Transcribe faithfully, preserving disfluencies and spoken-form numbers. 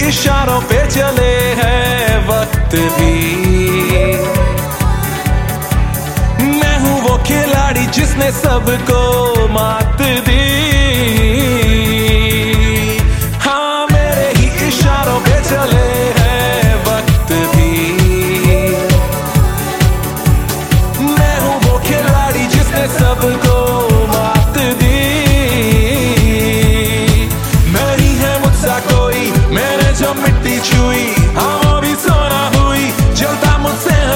इशारों पे चले हैं वक्त भी। मैं हूँ वो खिलाड़ी जिसने सबको मात दी।